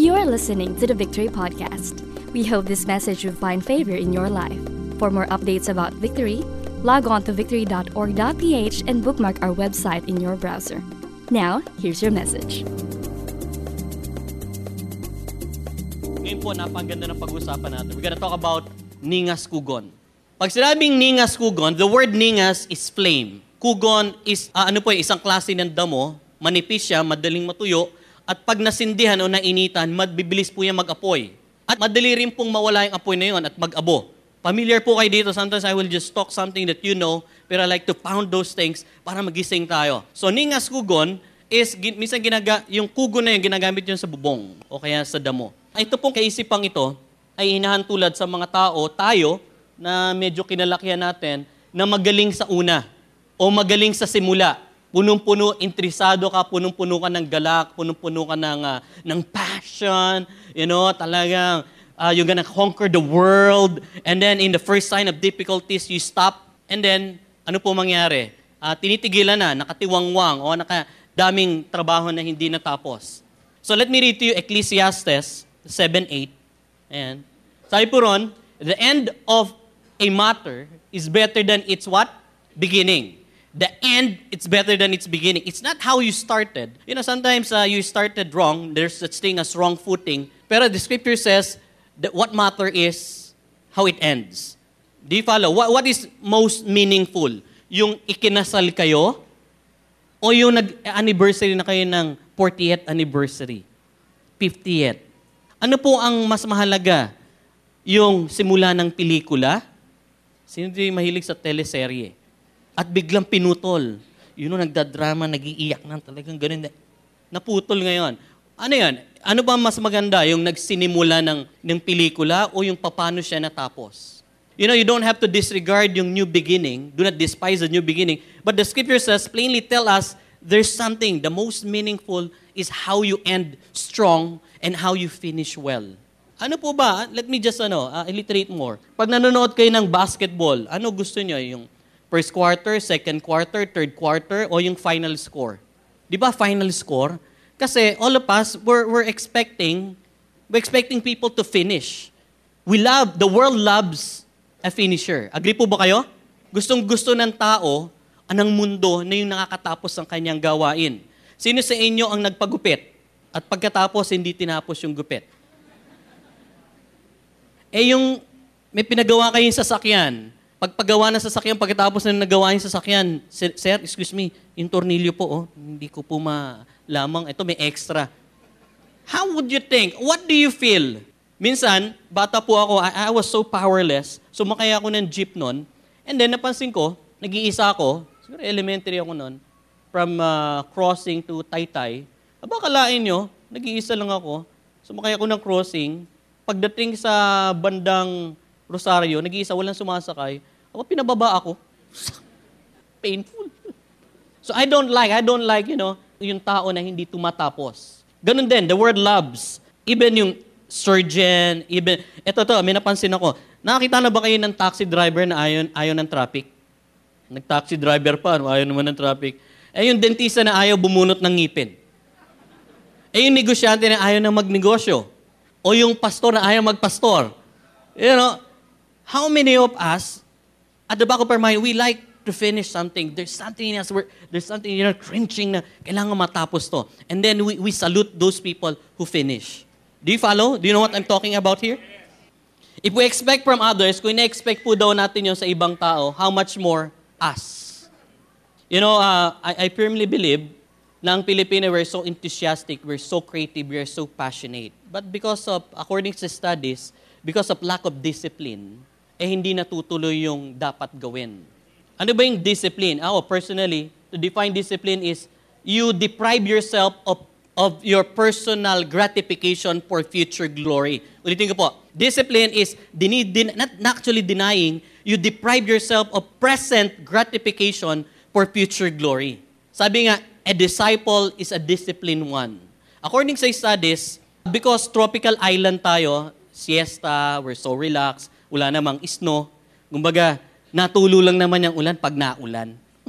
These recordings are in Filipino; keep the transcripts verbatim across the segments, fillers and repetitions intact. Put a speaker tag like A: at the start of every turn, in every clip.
A: You're listening to the Victory Podcast. We hope this message will find favor in your life. For more updates about Victory, log on to victory dot org dot p h and bookmark our website in your browser. Now, here's your message.
B: Ngayon po, napakaganda ng pag-uusapan natin. We're gonna talk about Ningas Kugon. Pag sinabing Ningas Kugon, the word Ningas is flame. Kugon is, uh, ano po, isang klase ng damo, manipis siya, madaling matuyo, at pag nasindihan o nainitan, mabibilis po yan mag-apoy. At madali rin pong mawala yung apoy na yun at mag-abo. Familiar po kayo dito, sometimes I will just talk something that you know, pero I like to pound those things para magising tayo. So, Ningas Kugon is, minsan ginaga, yung kugon na yun, ginagamit yun sa bubong o kaya sa damo. Ito pong kaisipang ito ay hinahantulad sa mga tao, tayo, na medyo kinalakihan natin, na magaling sa una o magaling sa simula. Punong-puno, interesado ka, punong-puno ka ng galak, punong-puno ka ng, uh, ng passion, you know, talagang uh, you're gonna conquer the world, and then in the first sign of difficulties, you stop, and then, ano po mangyari? Uh, tinitigilan na, nakatiwangwang, o nakadaming trabaho na hindi natapos. So let me read to you Ecclesiastes seven eight. And sabi po ron, the end of a matter is better than its what? Beginning. The end, it's better than its beginning. It's not how you started. You know, sometimes uh, you started wrong. There's such thing as wrong footing. Pero the scripture says that what matter is how it ends. Do you follow? What, what is most meaningful? Yung ikinasal kayo o yung nag-anniversary na kayo ng fortieth anniversary, fiftieth? Ano po ang mas mahalaga? Yung simula ng pelikula? Sino di mahilig sa teleserye? At biglang pinutol. Yun know, nagdadrama, nagiiyak na talagang ganun. Naputol ngayon. Ano yan? Ano ba mas maganda? Yung nagsinimula ng, ng pelikula o yung paano siya natapos? You know, you don't have to disregard yung new beginning. Do not despise the new beginning. But the scripture says, plainly tell us, there's something. The most meaningful is how you end strong and how you finish well. Ano po ba? Let me just ano, uh, illiterate more. Pag nanonood kayo ng basketball, ano gusto nyo? Yung first quarter, second quarter, third quarter, o yung final score? Di ba final score? Kasi all of us, we're, we're expecting, we're expecting people to finish. We love, the world loves a finisher. Agree po ba kayo? Gustong gusto ng tao, anang mundo na yung nakakatapos ng kanyang gawain. Sino sa inyo ang nagpagupit? At pagkatapos, hindi tinapos yung gupit? Eh yung may pinagawa kayong sasakyan, pagpagawa ng sasakyan, pagkatapos na nagawa yung sasakyan, sir, excuse me, yung tornilyo po, oh, hindi ko po malamang, ito may extra. How would you think? What do you feel? Minsan, bata po ako, I, I was so powerless, sumakay ako ng jeep nun, and then napansin ko, nag-iisa ako, siguro elementary ako nun, from uh, crossing to Taytay. Aba, kalain nyo, nag-iisa lang ako, sumakay ako ng crossing, pagdating sa bandang Rosario, nag-iisa, walang sumasakay, ako, pinababa ako. Painful. So I don't like, I don't like, you know, yung tao na hindi tumatapos. Ganun din, the word loves. Even yung surgeon, even, eto to, may napansin ako. Nakakita na ba kayo ng taxi driver na ayaw, ayaw ng traffic? Nag-taxi driver pa, ayaw naman ng traffic. Eh yung dentista na ayaw bumunot ng ngipin. Eh yung negosyante na ayaw na magnegosyo. O yung pastor na ayaw magpastor. You know, how many of us, at the back of our mind, we like to finish something. There's something in us, where, there's something, you know, cringing na kailangan matapos to. And then we, we salute those people who finish. Do you follow? Do you know what I'm talking about here? If we expect from others, kung ina-expect po daw natin yun sa ibang tao, how much more us? You know, uh, I, I firmly believe na ang Pilipino, we're so enthusiastic, we're so creative, we're so passionate. But because of, according to studies, because of lack of discipline, eh hindi natutuloy yung dapat gawin. Ano ba yung discipline? Ako, personally, to define discipline is you deprive yourself of, of your personal gratification for future glory. Ulitin ko po, discipline is din, din, not, not actually denying, you deprive yourself of present gratification for future glory. Sabi nga, a disciple is a disciplined one. According sa studies, because tropical island tayo, siesta, we're so relaxed, wala namang snow. Kumbaga, natulo lang naman yung ulan pag naulan.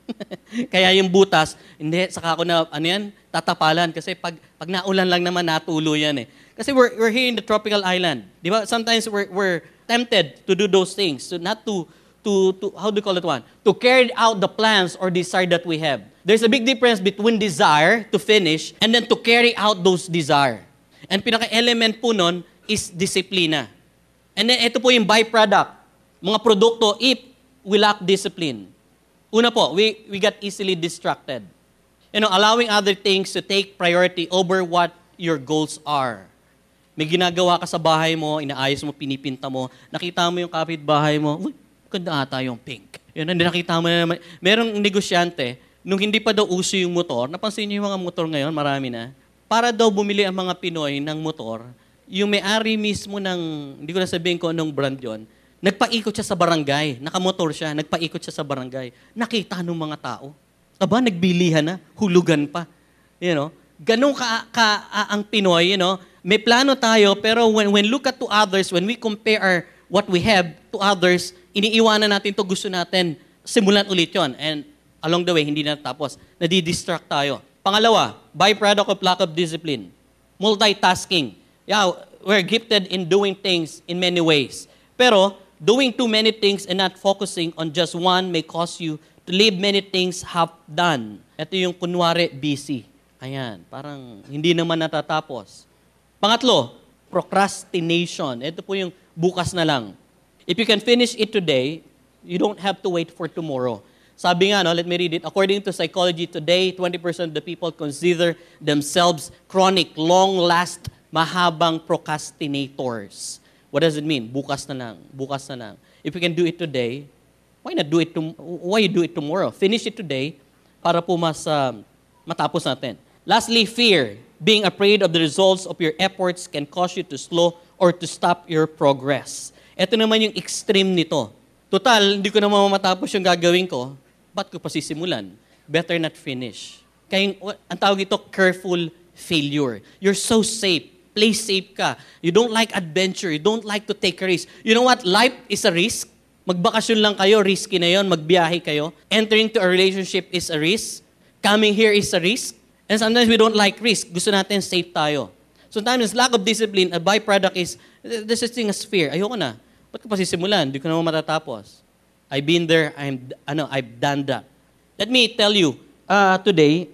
B: Kaya yung butas, hindi, saka ako na, ano yan, tatapalan. Kasi pag, pag naulan lang naman, natulo yan eh. Kasi we're, we're here in the tropical island. Di ba? Sometimes we're, we're tempted to do those things. So not to, to, to, how do you call it one? To carry out the plans or desire that we have. There's a big difference between desire to finish and then to carry out those desire. And pinaka-element po nun is disiplina. And then ito po yung byproduct. Mga produkto if we lack discipline. Una po, we, we got easily distracted. You know, allowing other things to take priority over what your goals are. May ginagawa ka sa bahay mo, inaayos mo, pinipinta mo, nakita mo yung kapitbahay mo, uy, ganda ata yung pink. Yun, hindi nakita mo na naman. Merong negosyante, nung hindi pa daw uso yung motor, napansin niyo yung mga motor ngayon, marami na, para daw bumili ang mga Pinoy ng motor, yung may-ari mismo ng, hindi ko na sabihin kung anong brand yon, nagpaikot siya sa barangay. Nakamotor siya, nagpaikot siya sa barangay. Nakita ng mga tao. Aba, nagbilihan na, hulugan pa. You know, ganun ka, ka uh, ang Pinoy, you know, may plano tayo, pero when, when look at to others, when we compare our, what we have to others, iniiwanan natin to gusto natin, simulan ulit yon. And along the way, hindi na tapos. Nadi-distract tayo. Pangalawa, byproduct of lack of discipline. Multitasking. Yeah, we're gifted in doing things in many ways. Pero, doing too many things and not focusing on just one may cause you to leave many things half done. Ito yung kunwari, busy. Ayan, parang hindi naman natatapos. Pangatlo, procrastination. Ito po yung bukas na lang. If you can finish it today, you don't have to wait for tomorrow. Sabi nga, no, let me read it. According to psychology today, twenty percent of the people consider themselves chronic, long-last, mahabang procrastinators. What does it mean? Bukas na lang. Bukas na lang. If you can do it today, why not do it tom- why you do it tomorrow? Finish it today para po mas uh, matapos natin. Lastly, fear. Being afraid of the results of your efforts can cause you to slow or to stop your progress. Ito naman yung extreme nito. Total, hindi ko naman matapos yung gagawin ko. Ba't ko pa sisimulan? Better not finish. Kaya ang tawag ito, careful failure. You're so safe. Play safe ka. You don't like adventure. You don't like to take a risk. You know what? Life is a risk. Magbakasyon lang kayo, risky na yon. Magbiyahe kayo. Entering to a relationship is a risk. Coming here is a risk. And sometimes we don't like risk. Gusto natin safe tayo. Sometimes lack of discipline, a byproduct is, there's such thing as fear. Ayoko na. Ba't ko pa sisimulan? Hindi ko naman matatapos. I've been there. I'm, ano, I've done that. Let me tell you, uh, today,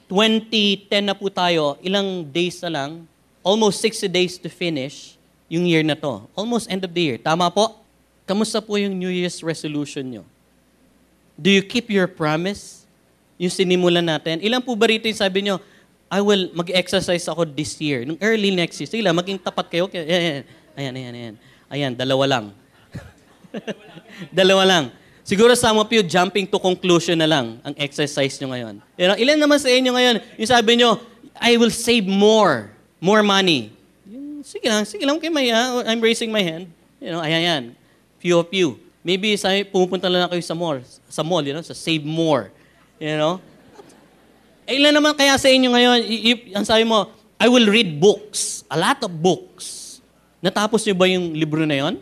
B: twenty ten na po tayo, ilang days na lang, almost sixty days to finish yung year na to. Almost end of the year. Tama po? Kamusta po yung New Year's resolution nyo? Do you keep your promise? Yung sinimulan natin. Ilan po ba rito yung sabi nyo, I will mag-exercise ako this year. Nung early next year. Sige lang, maging tapat kayo. Ayan, ayan, ayan. Ayan, ayan dalawa lang. Dalawa lang. Siguro some of you, jumping to conclusion na lang ang exercise nyo ngayon. You know, ilan naman sa inyo ngayon, yung sabi nyo, I will save more. More money. Sige lang, sige lang kayo may, uh, I'm raising my hand. You know, ayan, ayan. Few of you. Maybe sa, pupunta lang kayo sa mall, sa mall, you know, sa save more. You know? Eh, ilan naman kaya sa inyo ngayon, if, ang sabi mo, I will read books. A lot of books. Natapos niyo ba yung libro na yon?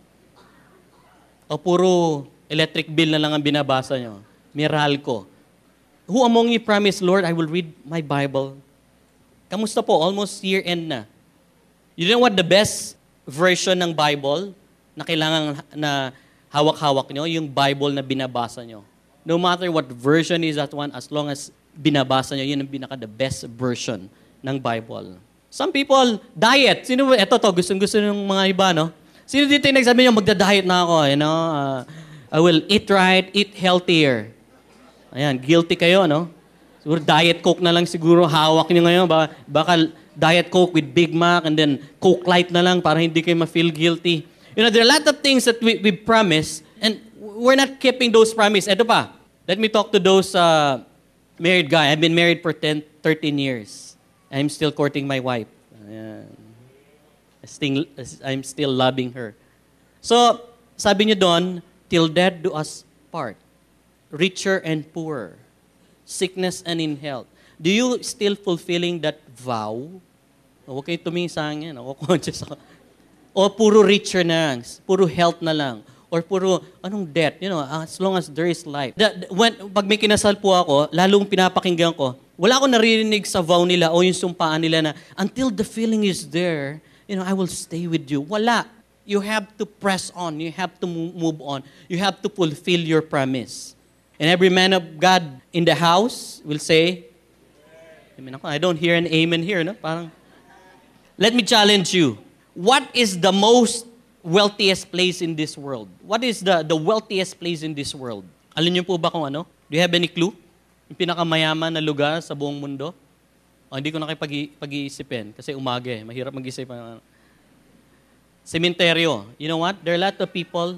B: O puro electric bill na lang ang binabasa niyo? Meralco. Who among you promised, Lord, I will read my Bible? Kamusta po? Almost year-end na. You know what the best version ng Bible na kailangan na hawak-hawak nyo? Yung Bible na binabasa nyo. No matter what version is that one, as long as binabasa nyo, yun ang pinaka-the best version ng Bible. Some people, diet. Sino, eto to, gustong-gusto ng mga iba, no? Sino dito yung nagsabi nyo, magda-diet na ako, you know? Uh, I will eat right, eat healthier. Ayan, guilty kayo, no? Siguro diet Coke na lang siguro hawak nyo ngayon. Baka, baka diet Coke with Big Mac and then Coke Light na lang para hindi kayo ma-feel guilty. You know, there are a lot of things that we, we promise and we're not keeping those promises. Ito pa, let me talk to those uh, married guy. I've been married for ten, thirteen years. I'm still courting my wife. Ayan. Still, I'm still loving her. So, sabi niyo doon, till death do us part. Richer and poorer. Sickness and in health. Do you still fulfilling that vow? Huwag kayo tumingin sa akin. Ako conscious ako. O puro richer na lang. Puro health na lang. Or puro, anong death? You know, as long as there is life. The, the, when, pag may kinasal po ako, lalong pinapakinggan ko, wala akong naririnig sa vow nila o yung sumpaan nila na, until the feeling is there, you know, I will stay with you. Wala. You have to press on. You have to move on. You have to fulfill your promise. And every man of God in the house will say, Amen. I don't hear an amen here. No? Parang, let me challenge you. What is the most wealthiest place in this world? What is the, the wealthiest place in this world? Alam niyo po ba kung ano? Do you have any clue? Yung pinakamayaman na lugar sa buong mundo? O, hindi ko na kayo pag- pag-iisipin kasi umaga eh. Mahirap mag-isip. Cementerio. You know what? There are a lot of people,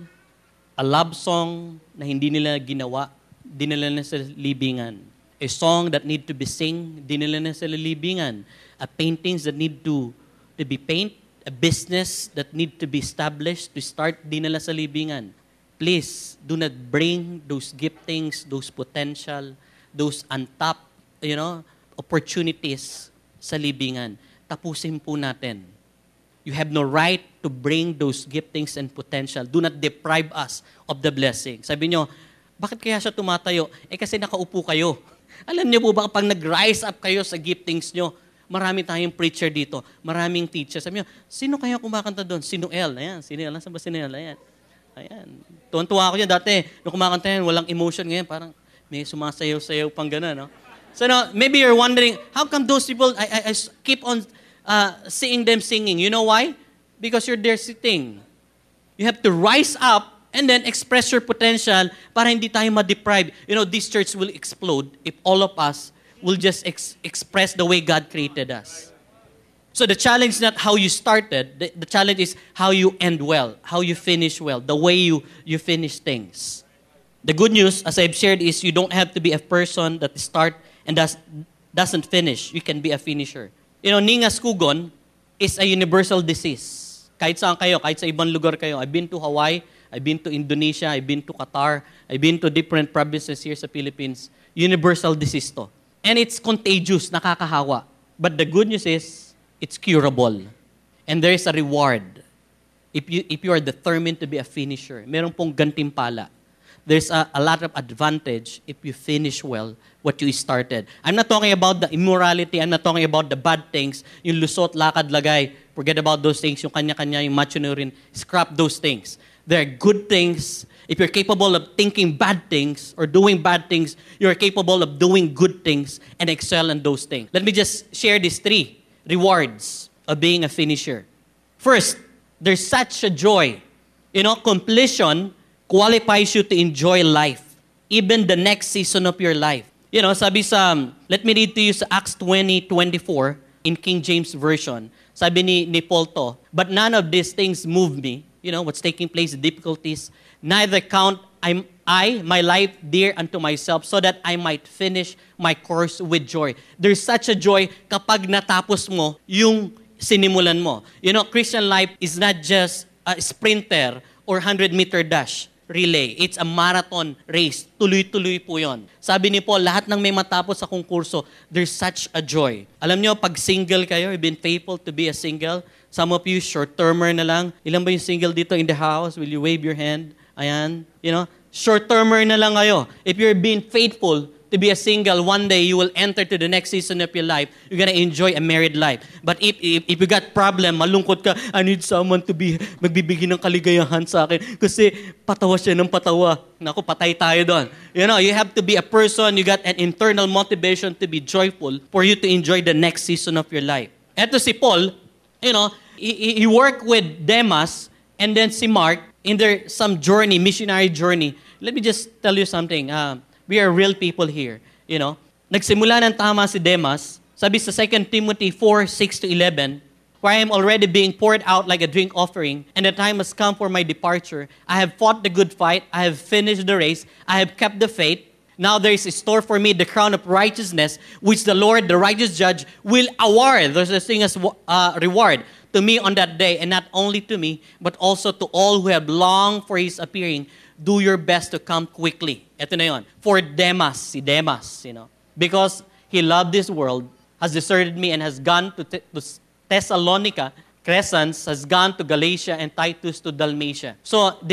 B: a love song na hindi nila ginawa, dinala na sa libingan. A song that need to be sing, dinala na sa libingan. A paintings that need to, to be paint, a business that need to be established, to start, dinala sa libingan. Please, do not bring those giftings, those potential, those untapped, you know, opportunities sa libingan. Tapusin po natin. You have no right to bring those giftings and potential. Do not deprive us of the blessing. Sabi nyo, bakit kaya siya tumatayo? Eh kasi nakaupo kayo. Alam niyo po ba kapag nag-rise up kayo sa giftings nyo, marami tayong preacher dito, maraming teacher. Sabi nyo, sino kaya kumakanta doon? Sino El? Ayan, sino El? Nasaan ba sino El? Ayan. Ayan. Tuwan-tuwa ako yan dati. Nung kumakanta yan, walang emotion ngayon. Parang may sumasayaw-sayaw pang gano'n, no? So now, maybe you're wondering, how come those people, I, I, I keep on uh, seeing them singing? You know why? Because you're there sitting. You have to rise up and then express your potential para hindi tayo ma-deprive. You know, this church will explode if all of us will just ex- express the way God created us. So the challenge is not how you started. The, the challenge is how you end well, how you finish well, the way you, you finish things. The good news, as I've shared, is you don't have to be a person that start and does, doesn't finish. You can be a finisher. You know, Ningas Kugon is a universal disease. Kahit saan kayo, kahit sa ibang lugar kayo. I've been to Hawaii, I've been to Indonesia, I've been to Qatar, I've been to different provinces here sa Philippines. Universal disease to. And it's contagious, nakakahawa. But the good news is, it's curable. And there is a reward. If you, if you are determined to be a finisher, meron pong gantimpala. There's a, a lot of advantage if you finish well what you started. I'm not talking about the immorality. I'm not talking about the bad things. Yung lusot, lakad, lagay. Forget about those things. Yung kanya-kanya, yung machunurin. Scrap those things. There are good things. If you're capable of thinking bad things or doing bad things, you're capable of doing good things and excel in those things. Let me just share these three rewards of being a finisher. First, there's such a joy. You know, completion qualifies you to enjoy life, even the next season of your life. You know, sabi sa, let me read to you sa Acts twenty twenty-four in King James Version. Sabi ni, ni Paul to, but none of these things move me. You know, what's taking place, the difficulties. Neither count I'm, I, my life dear unto myself, so that I might finish my course with joy. There's such a joy kapag natapos mo yung sinimulan mo. You know, Christian life is not just a sprinter or hundred-meter dash relay. It's a marathon race. Tuloy-tuloy po yon. Sabi ni Paul, lahat ng may matapos sa concurso, there's such a joy. Alam nyo, pag single kayo, you've been faithful to be a single. Some of you, short-termer na lang. Ilan ba yung single dito in the house? Will you wave your hand? Ayan. You know, short-termer na lang kayo. If you're being faithful to be a single, one day you will enter to the next season of your life. You're gonna enjoy a married life. But if if, if you got problem, malungkot ka, I need someone to be, magbibigay ng kaligayahan sa akin. Kasi patawa siya ng patawa. Naku, patay tayo doon. You know, you have to be a person, you got an internal motivation to be joyful for you to enjoy the next season of your life. Eto si Paul, you know, he, he worked with Demas and then si Mark in their some journey, missionary journey. Let me just tell you something. Uh, We are real people here, you know. Nagsimula ng tama si Demas. Sabi sa Second Timothy four, six to eleven, for I am already being poured out like a drink offering, and the time has come for my departure. I have fought the good fight. I have finished the race. I have kept the faith. Now there is in store for me the crown of righteousness, which the Lord, the righteous judge, will award. There's a thing as uh, reward to me on that day, and not only to me, but also to all who have longed for His appearing. Do your best to come quickly. Ito na yun. For Demas, si Demas, you know. Because he loved this world, has deserted me, and has gone to, Th- to Thessalonica. Crescens has gone to Galatia, and Titus to Dalmatia. So, they,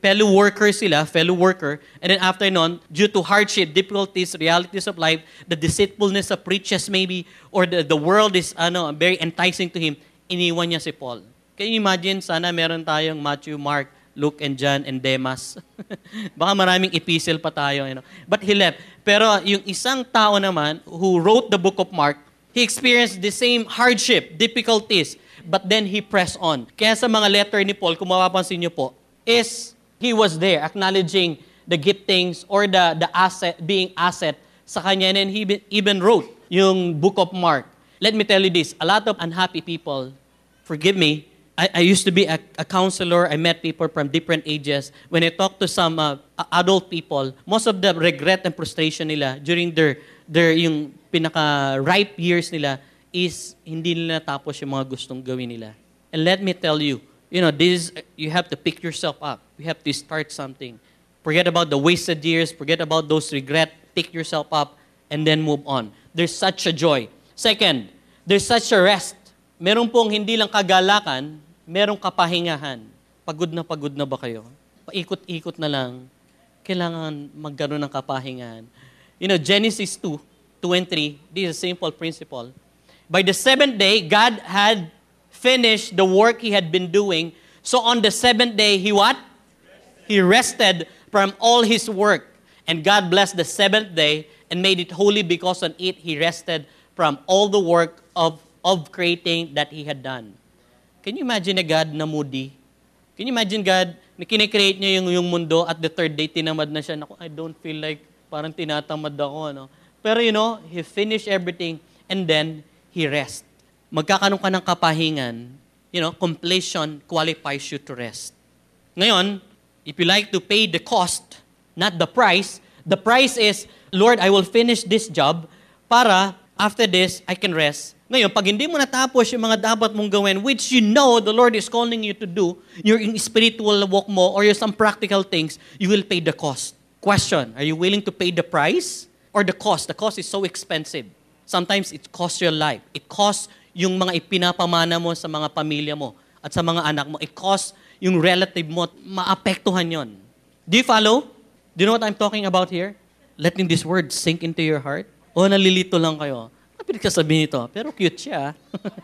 B: fellow worker sila, fellow worker, and then after nun, due to hardship, difficulties, realities of life, the deceitfulness of riches maybe, or the, the world is ano very enticing to him, iniwan niya si Paul. Can you imagine, sana meron tayong Matthew, Mark, Luke, and John, and Demas. Baka maraming epistle pa tayo. You know? But he left. Pero yung isang tao naman who wrote the book of Mark, he experienced the same hardship, difficulties, but then he pressed on. Kaya sa mga letter ni Paul, kung mapapansin niyo po, is he was there acknowledging the giftings or the, the asset, being asset sa kanya. And then he even wrote yung book of Mark. Let me tell you this, a lot of unhappy people, forgive me, I, I used to be a, a counselor. I met people from different ages. When I talk to some uh, adult people, most of the regret and frustration nila during their, their yung pinaka-ripe years nila is hindi nila natapos yung mga gustong gawin nila. And let me tell you, you know, this you have to pick yourself up. You have to start something. Forget about the wasted years. Forget about those regret. Pick yourself up and then move on. There's such a joy. Second, there's such a rest. Meron pong hindi lang kagalakan, merong kapahingahan. Pagod na pagod na ba kayo? Paikot-ikot na lang. Kailangan magkaroon ng kapahingahan. You know, Genesis two, two and three, this is a simple principle. By the seventh day, God had finished the work He had been doing. So on the seventh day, He what? Rested. He rested from all His work. And God blessed the seventh day and made it holy because on it He rested from all the work of, of creating that He had done. Can you imagine a God na moody? Can you imagine God na kinikreate niya yung, yung mundo at the third day, tinamad na siya. Naku, I don't feel like parang tinatamad ako. No? Pero you know, He finished everything and then He rest. Magkakaroon ka ng kapahingan, you know, completion qualifies you to rest. Ngayon, if you like to pay the cost, not the price, the price is, Lord, I will finish this job para after this, I can rest. Ngayon, pag hindi mo natapos yung mga dapat mong gawin, which you know the Lord is calling you to do, your spiritual walk mo or your some practical things, you will pay the cost. Question, are you willing to pay the price or the cost? The cost is so expensive. Sometimes it costs your life. It costs yung mga ipinapamana mo sa mga pamilya mo at sa mga anak mo. It costs yung relative mo. Maapektuhan yon. Do you follow? Do you know what I'm talking about here? Letting this word sink into your heart? O nalilito lang kayo? Kapit ka sabihin ito, pero cute siya.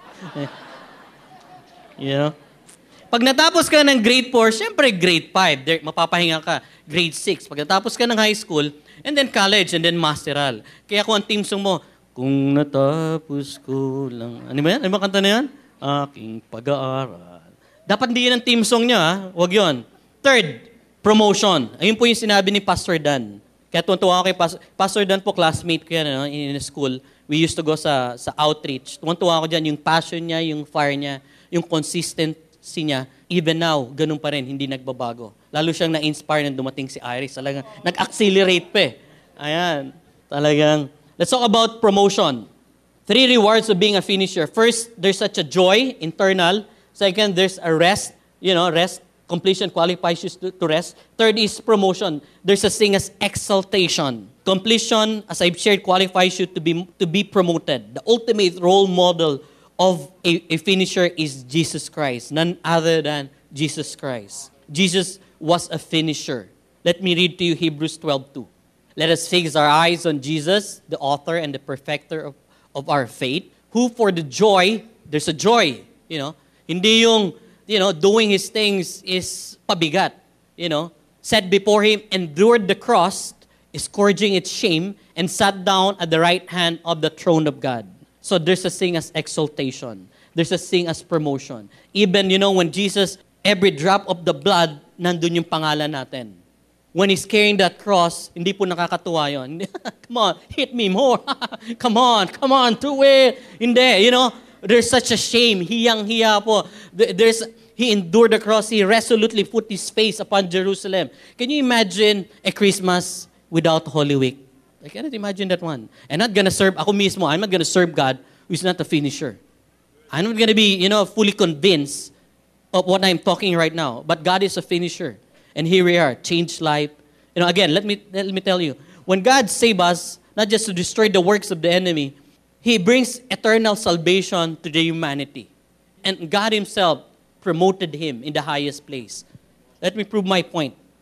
B: You know? Pag natapos ka ng grade four, syempre grade five, there, mapapahinga ka. Grade six, pag natapos ka ng high school, and then college, and then masteral. Kaya kung ang team song mo, kung natapos ko lang... Ano ba yan? Ano ba kanta na yan? Aking pag-aaral. Dapat hindi yan ang team song niya, ha? Huwag yun. Third, promotion. Ayun po yung sinabi ni Pastor Dan. Kaya tuwan-tuwa ako kay Pastor, Pastor Dan po, classmate ko yan no? in, in school. We used to go sa sa outreach. Tuwan-tuwa ako dyan, yung passion niya, yung fire niya, yung consistency niya. Even now, ganun pa rin, hindi nagbabago. Lalo siyang na-inspire nang dumating si Iris. Talagang nag-accelerate pa eh. Ayan. Talagang... Let's talk about promotion. Three rewards of being a finisher. First, there's such a joy, internal. Second, there's a rest. You know, rest, completion qualifies you to, to rest. Third is promotion. There's a thing as exaltation. Completion, as I've shared, qualifies you to be to be promoted. The ultimate role model of a, a finisher is Jesus Christ. None other than Jesus Christ. Jesus was a finisher. Let me read to you Hebrews twelve two. Let us fix our eyes on Jesus, the author and the perfecter of, of our faith, who for the joy, there's a joy, you know, hindi yung, you know, doing His things is pabigat, you know, set before Him, endured the cross, scourging its shame, and sat down at the right hand of the throne of God. So there's a thing as exaltation. There's a thing as promotion. Even, you know, when Jesus, every drop of the blood, nandun yung pangalan natin. When He's carrying that cross, hindi po nakakatuwa yun. Come on, hit me more. Come on, come on, do it. Hindi, you know, there's such a shame. Hiyang-hiya po. There's, He endured the cross. He resolutely put His face upon Jerusalem. Can you imagine a Christmas without Holy Week? I cannot imagine that one. I'm not gonna serve, ako mismo, I'm not gonna serve God who's not a finisher. I'm not gonna be, you know, fully convinced of what I'm talking right now. But God is a finisher. And here we are, changed life. You know, again, let me let me tell you, when God saves us, not just to destroy the works of the enemy, He brings eternal salvation to the humanity. And God Himself promoted Him in the highest place. Let me prove my point.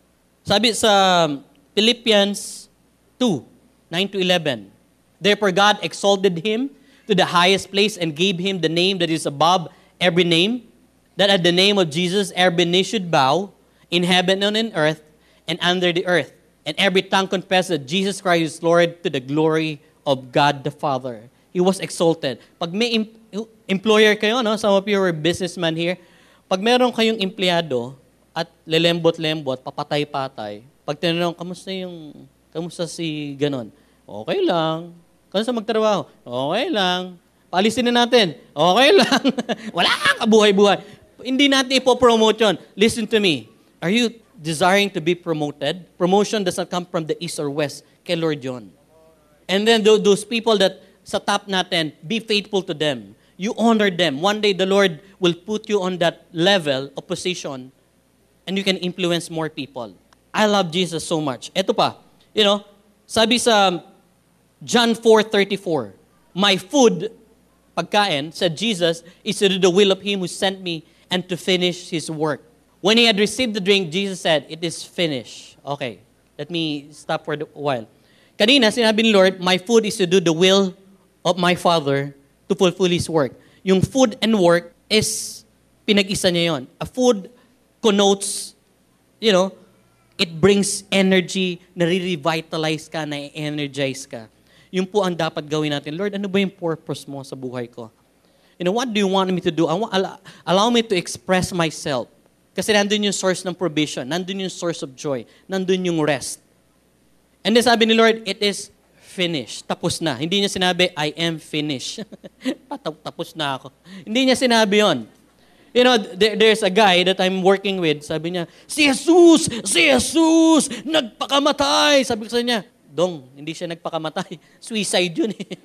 B: Sabi sa Philippians two, nine to eleven, therefore God exalted him to the highest place and gave him the name that is above every name, that at the name of Jesus every knee should bow, in heaven and in earth and under the earth, and every tongue confess that Jesus Christ is Lord, to the glory of God the Father. He was exalted. Pag may em- employer kayo, no? Some of you are businessmen here. Pag meron kayong empleyado at lelembot-lembot, papatay-patay, pag tinanong, kamusta yung, kamusta si ganon? Okay lang. Kamusta magtrabaho? Okay lang. Paalisin na natin. Okay lang. Wala kang kabuhay-buhay. Hindi natin ipopromote yun. Listen to me. Are you desiring to be promoted? Promotion does not come from the east or west. Kay Lord John. And then those people that sa top natin, be faithful to them. You honor them. One day the Lord will put you on that level of position and you can influence more people. I love Jesus so much. Ito pa. You know, sabi sa John four thirty-four, my food, pagkain, said Jesus, is to do the will of Him who sent me and to finish His work. When He had received the drink, Jesus said, it is finished. Okay, let me stop for a while. Kanina, sinabi ni Lord, my food is to do the will of my Father to fulfill His work. Yung food and work is, pinag-isa niya yun. A food connotes, you know, it brings energy, nare-revitalize ka, na-energize ka. Yun po ang dapat gawin natin. Lord, ano ba yung purpose mo sa buhay ko? You know, what do you want me to do? I want, allow, allow me to express myself. Kasi nandun yung source ng provision. Nandun yung source of joy. Nandun yung rest. And then sabi ni Lord, it is finished. Tapos na. Hindi niya sinabi, I am finished. Tapos na ako. Hindi niya sinabi yon. You know, there, there's a guy that I'm working with. Sabi niya, si Jesus! Si Jesus! Nagpakamatay! Sabi ko sa niya, Dong, hindi siya nagpakamatay. Suicide yun eh.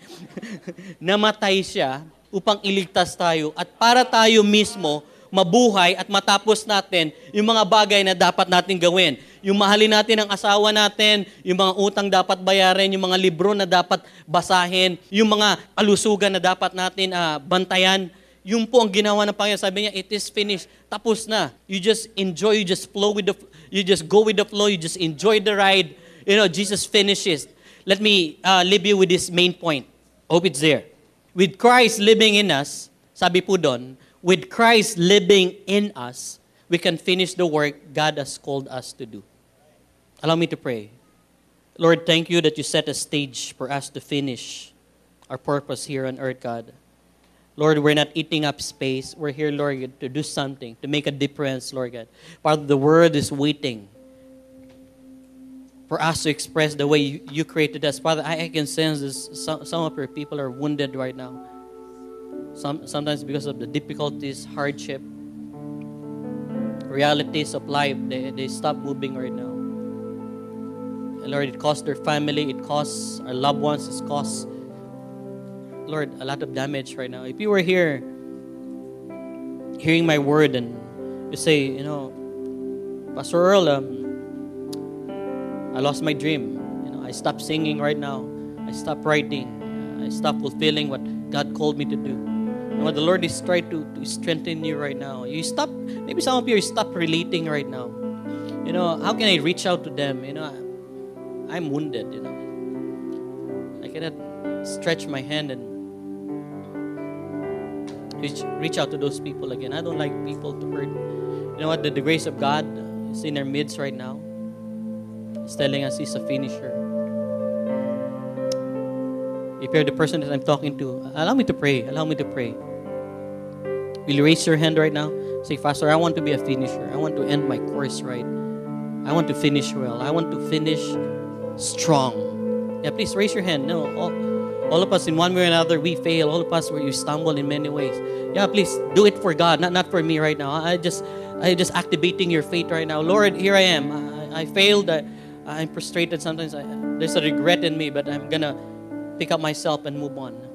B: Namatay siya upang iligtas tayo at para tayo mismo mabuhay at matapos natin yung mga bagay na dapat natin gawin. Yung mahalin natin ang asawa natin, yung mga utang dapat bayarin, yung mga libro na dapat basahin, yung mga kalusugan na dapat natin uh, bantayan. Yung po ang ginawa ng Panginoon. Sabi niya, it is finished. Tapos na. You just enjoy, you just flow with the, you just go with the flow, you just enjoy the ride. You know, Jesus finishes. Let me uh, leave you with this main point. Hope it's there. With Christ living in us, sabi po doon, with Christ living in us, we can finish the work God has called us to do. Allow me to pray. Lord, thank you that you set a stage for us to finish our purpose here on earth, God. Lord, we're not eating up space. We're here, Lord, to do something, to make a difference, Lord God. Father, the world is waiting for us to express the way you, you created us. Father, I, I can sense this. Some, some of your people are wounded right now. Some, sometimes because of the difficulties, hardship, realities of life, they, they stop moving right now. And Lord, it costs their family, it costs our loved ones, it costs, Lord, a lot of damage right now. If you were here, hearing my word, and you say, you know, Pastor Earl, um, I lost my dream. You know, I stopped singing right now. I stopped writing. I stopped fulfilling what God called me to do. And what the Lord is trying to, to strengthen you right now. You stop, maybe some of you stop relating right now. You know, how can I reach out to them? You know, I'm wounded, you know. I cannot stretch my hand and reach, reach out to those people again. I don't like people to hurt. You know what? The, the grace of God is in our midst right now. He's telling us He's a finisher. If you're the person that I'm talking to, allow me to pray. Allow me to pray. Will you raise your hand right now? Say, Pastor, I want to be a finisher. I want to end my course right. I want to finish well. I want to finish strong. Yeah, please raise your hand. No, all, all of us in one way or another, we fail. All of us, where you stumble in many ways. Yeah, please do it for God, not not for me right now. I just, I just activating your faith right now. Lord, here I am. I, I failed. I, I'm frustrated. Sometimes I, there's a regret in me, but I'm gonna pick up myself and move on.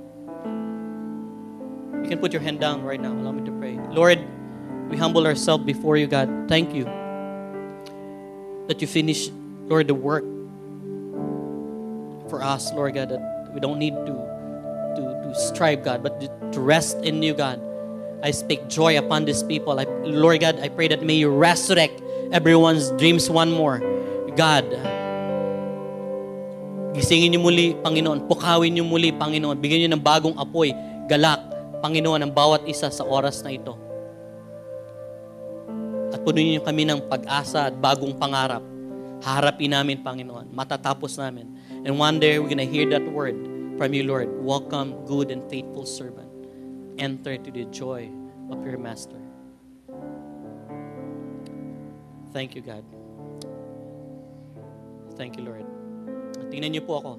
B: You can put your hand down right now. Allow me to pray. Lord, we humble ourselves before you, God. Thank you that you finish, Lord, the work for us, Lord God, that we don't need to, to, to strive, God, but to rest in you, God. I speak joy upon these people. I, Lord God, I pray that may you resurrect everyone's dreams one more. God, gisingin niyo muli, Panginoon. Pukawin niyo muli, Panginoon. Bigyan niyo ng bagong apoy, galak, Panginoon, ang bawat isa sa oras na ito. At punuin niyo kami ng pag-asa at bagong pangarap. Haharapin namin, Panginoon. Matatapos namin. And one day, we're gonna hear that word from you, Lord. Welcome, good and faithful servant. Enter to the joy of your master. Thank you, God. Thank you, Lord. Tingnan niyo po ako.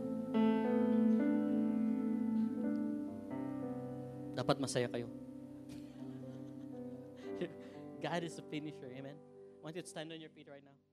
B: Dapat masaya kayo. God is the finisher. Amen. I want you to stand on your feet right now.